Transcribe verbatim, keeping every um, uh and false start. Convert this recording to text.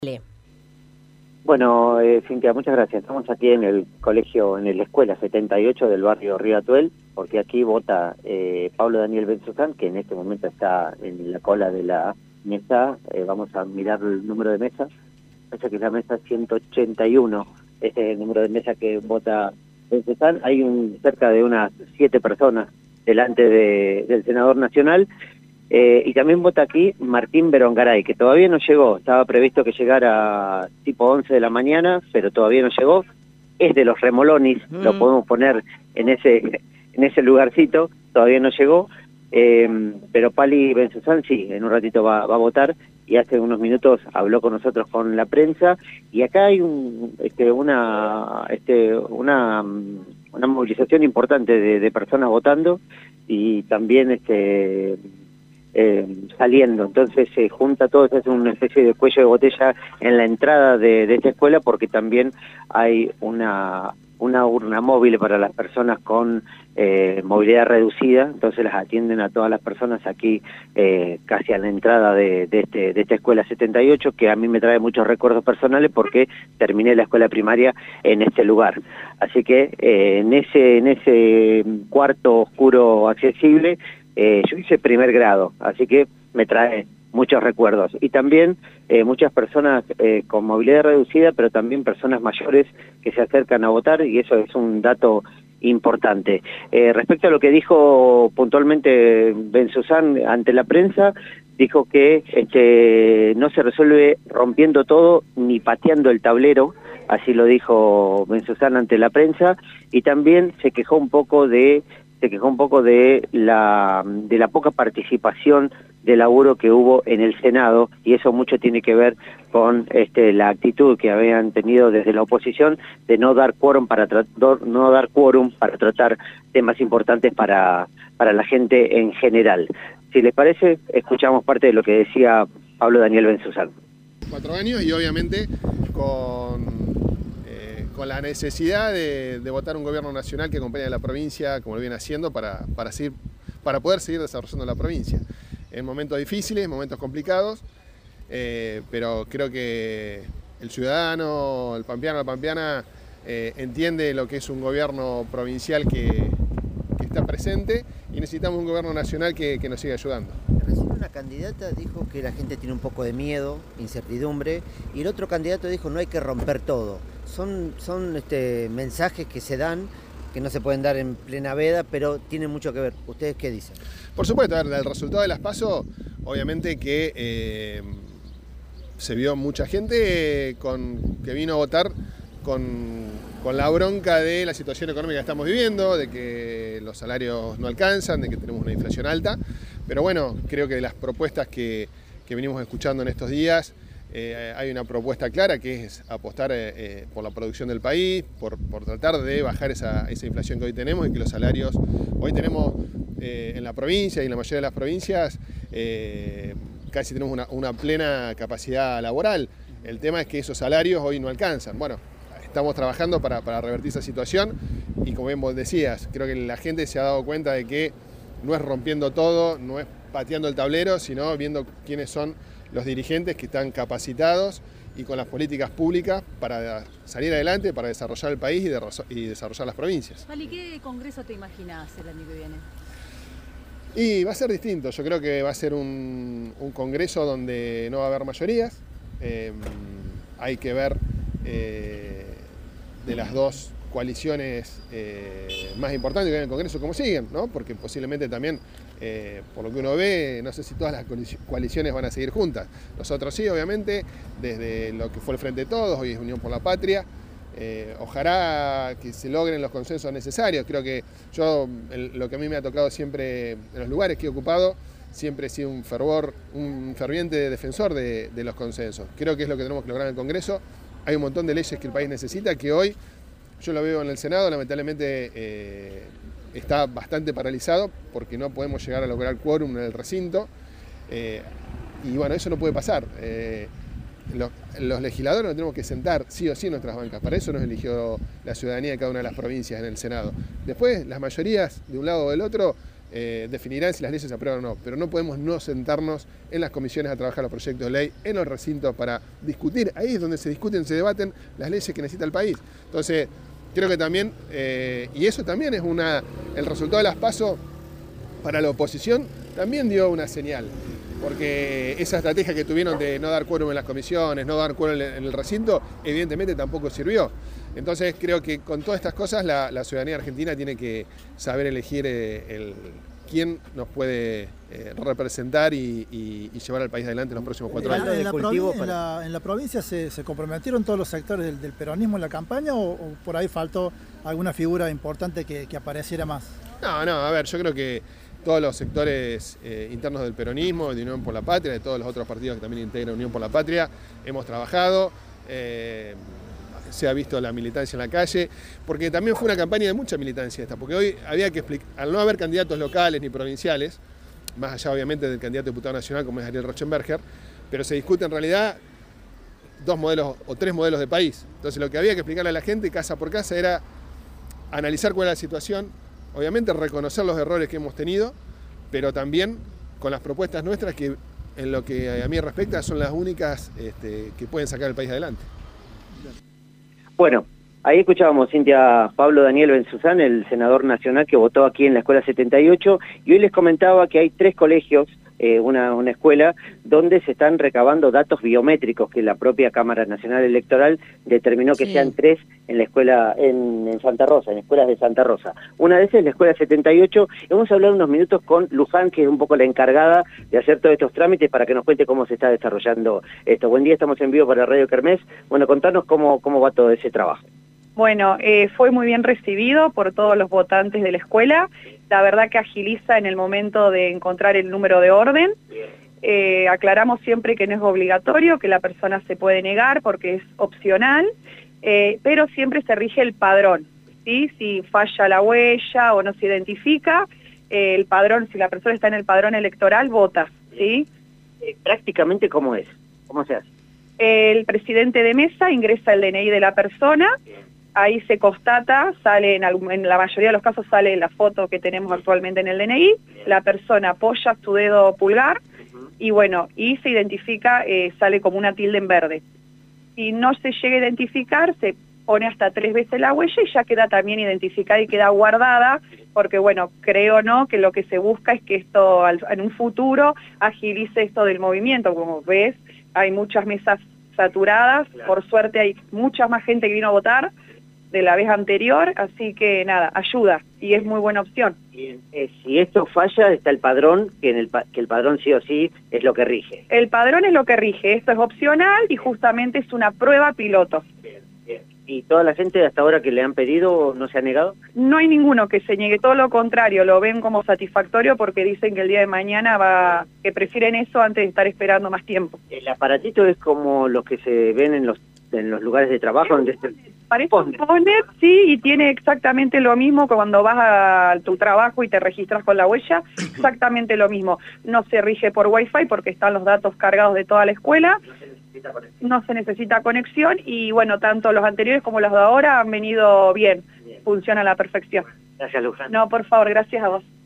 Bueno, eh, Cintia, muchas gracias. Estamos aquí en el colegio, en la escuela setenta y ocho del barrio Río Atuel, porque aquí vota eh, Pablo Daniel Benzuzán, que en este momento está en la cola de la mesa. Eh, vamos a mirar el número de mesa. Parece que es la mesa ciento ochenta y uno. Este es el número de mesa que vota Benzuzán. Hay un, cerca de unas siete personas delante de, del senador nacional. Eh, y también vota aquí Martín Berongaray, que todavía no llegó. Estaba previsto que llegara tipo once de la mañana, pero todavía no llegó. Es de los Remolonis, mm. lo podemos poner en ese en ese lugarcito. Todavía no llegó, eh, pero Pali Benzuzán sí, en un ratito va, va a votar, y hace unos minutos habló con nosotros con la prensa. Y acá hay un este una este una una movilización importante de, de personas votando, y también este Eh, saliendo. Entonces se junta todo, se hace una especie de cuello de botella en la entrada de, de esta escuela, porque también hay una una urna móvil para las personas con eh, movilidad reducida. Entonces las atienden a todas las personas aquí eh, casi a la entrada de, de, este, de esta escuela setenta y ocho, que a mí me trae muchos recuerdos personales porque terminé la escuela primaria en este lugar. Así que eh, en ese en ese cuarto oscuro accesible, Eh, yo hice primer grado, así que me trae muchos recuerdos. Y también eh, muchas personas eh, con movilidad reducida, pero también personas mayores que se acercan a votar, y eso es un dato importante. Eh, respecto a lo que dijo puntualmente Benzuzán ante la prensa, dijo que este, no se resuelve rompiendo todo ni pateando el tablero. Así lo dijo Benzuzán ante la prensa, y también se quejó un poco de se quejó un poco de la de la poca participación de laburo que hubo en el Senado, y eso mucho tiene que ver con este la actitud que habían tenido desde la oposición de no dar quórum para no dar quórum para tratar temas importantes para para la gente en general. Si les parece, escuchamos parte de lo que decía Pablo Daniel Benzuzán. Cuatro años, y obviamente con con la necesidad de, de votar un gobierno nacional que acompañe a la provincia, como lo viene haciendo, para, para, seguir, para poder seguir desarrollando la provincia. En momentos difíciles, momentos complicados, eh, pero creo que el ciudadano, el pampeano, la pampeana, eh, entiende lo que es un gobierno provincial que, que está presente, y necesitamos un gobierno nacional que, que nos siga ayudando. Recién una candidata dijo que la gente tiene un poco de miedo, incertidumbre, y el otro candidato dijo no hay que romper todo. Son, son este, mensajes que se dan, que no se pueden dar en plena veda, pero tienen mucho que ver. ¿Ustedes qué dicen? Por supuesto, a ver, el resultado de las PASO, obviamente que eh, se vio mucha gente con, que vino a votar con, con la bronca de la situación económica que estamos viviendo, de que los salarios no alcanzan, de que tenemos una inflación alta. Pero bueno, creo que de las propuestas que, que venimos escuchando en estos días, Eh, hay una propuesta clara, que es apostar eh, eh, por la producción del país, por, por tratar de bajar esa, esa inflación que hoy tenemos, y que los salarios, hoy tenemos eh, en la provincia y en la mayoría de las provincias, eh, casi tenemos una, una plena capacidad laboral. El tema es que esos salarios hoy no alcanzan. Bueno, estamos trabajando para, para revertir esa situación, y como bien vos decías, creo que la gente se ha dado cuenta de que no es rompiendo todo, no es pateando el tablero, sino viendo quiénes son los dirigentes que están capacitados y con las políticas públicas para salir adelante, para desarrollar el país y, de, y desarrollar las provincias. Pali, ¿qué congreso te imaginas el año que viene? Y va a ser distinto. Yo creo que va a ser un, un congreso donde no va a haber mayorías. Eh, hay que ver eh, de las dos coaliciones eh, más importantes que hay en el Congreso cómo siguen, ¿no? Porque posiblemente también, eh, por lo que uno ve, no sé si todas las coaliciones van a seguir juntas. Nosotros sí, obviamente, desde lo que fue el Frente de Todos, hoy es Unión por la Patria. Eh, ojalá que se logren los consensos necesarios. Creo que yo, el, lo que a mí me ha tocado siempre en los lugares que he ocupado, siempre he sido un fervor, un ferviente defensor de, de los consensos. Creo que es lo que tenemos que lograr en el Congreso. Hay un montón de leyes que el país necesita, que hoy yo lo veo en el Senado, lamentablemente eh, está bastante paralizado, porque no podemos llegar a lograr quórum en el recinto. Eh, y bueno, eso no puede pasar. Eh, los, los legisladores nos tenemos que sentar sí o sí en nuestras bancas. Para eso nos eligió la ciudadanía de cada una de las provincias en el Senado. Después, las mayorías de un lado o del otro eh, definirán si las leyes se aprueban o no, pero no podemos no sentarnos en las comisiones a trabajar los proyectos de ley, en los recintos para discutir. Ahí es donde se discuten, se debaten las leyes que necesita el país. Entonces, creo que también, eh, y eso también es una, el resultado de las PASO para la oposición también dio una señal, porque esa estrategia que tuvieron de no dar quórum en las comisiones, no dar quórum en el recinto, evidentemente tampoco sirvió. Entonces creo que con todas estas cosas la, la ciudadanía argentina tiene que saber elegir eh, el, quién nos puede eh, representar y, y, y llevar al país adelante en los próximos cuatro años. ¿En la, provincia, en la, en la provincia se, se comprometieron todos los sectores del, del peronismo en la campaña o, o por ahí faltó alguna figura importante que, que apareciera más? No, no, a ver, yo creo que todos los sectores eh, internos del peronismo, de Unión por la Patria, de todos los otros partidos que también integran Unión por la Patria, hemos trabajado. Eh, se ha visto la militancia en la calle, porque también fue una campaña de mucha militancia esta, porque hoy había que explicar, al no haber candidatos locales ni provinciales, más allá obviamente del candidato a diputado nacional como es Ariel Rochenberger, pero se discute en realidad dos modelos o tres modelos de país. Entonces lo que había que explicarle a la gente casa por casa era analizar cuál era la situación, obviamente reconocer los errores que hemos tenido, pero también con las propuestas nuestras que en lo que a mí respecta son las únicas este, que pueden sacar el país adelante. Bueno, ahí escuchábamos, Cintia, Pablo Daniel Benzuzán, el senador nacional que votó aquí en la Escuela setenta y ocho, y hoy les comentaba que hay tres colegios, eh, una, una escuela, donde se están recabando datos biométricos que la propia Cámara Nacional Electoral determinó que sí. sean tres en la escuela, en, en Santa Rosa, en escuelas de Santa Rosa. Una de esas es la Escuela setenta y ocho, y vamos a hablar unos minutos con Luján, que es un poco la encargada de hacer todos estos trámites para que nos cuente cómo se está desarrollando esto. Buen día, estamos en vivo para Radio Kermés. Bueno, contanos cómo, cómo va todo ese trabajo. Bueno, eh, fue muy bien recibido por todos los votantes de la escuela. La verdad que agiliza en el momento de encontrar el número de orden. Eh, aclaramos siempre que no es obligatorio, que la persona se puede negar porque es opcional, eh, pero siempre se rige el padrón, ¿sí? Si falla la huella o no se identifica, eh, el padrón, si la persona está en el padrón electoral, vota, ¿sí? Eh, prácticamente, ¿cómo es? ¿Cómo se hace? El presidente de mesa ingresa el D N I de la persona. Ahí se constata, sale en, en la mayoría de los casos sale la foto que tenemos actualmente en el D N I, la persona apoya su dedo pulgar y bueno, y se identifica, eh, sale como una tilde en verde. Si no se llega a identificar, se pone hasta tres veces la huella y ya queda también identificada y queda guardada, porque bueno, creo o no que lo que se busca es que esto en un futuro agilice esto del movimiento. Como ves, hay muchas mesas saturadas, por suerte hay mucha más gente que vino a votar de la vez anterior, así que nada, ayuda, y es muy buena opción. Bien. Eh, si esto falla, está el padrón, que, en el, que el padrón sí o sí es lo que rige. El padrón es lo que rige, esto es opcional y justamente es una prueba piloto. Bien, bien. ¿Y toda la gente hasta ahora que le han pedido no se ha negado? No hay ninguno que se niegue, todo lo contrario, lo ven como satisfactorio porque dicen que el día de mañana va, que prefieren eso antes de estar esperando más tiempo. ¿El aparatito es como los que se ven en los en los lugares de trabajo donde se parece un poner, sí, y tiene exactamente lo mismo que cuando vas a tu trabajo y te registras con la huella, exactamente lo mismo. No se rige por Wi-Fi porque están los datos cargados de toda la escuela, no se necesita conexión y bueno, tanto los anteriores como los de ahora han venido bien, bien. Funciona a la perfección. Gracias, Luján. No, por favor, gracias a vos.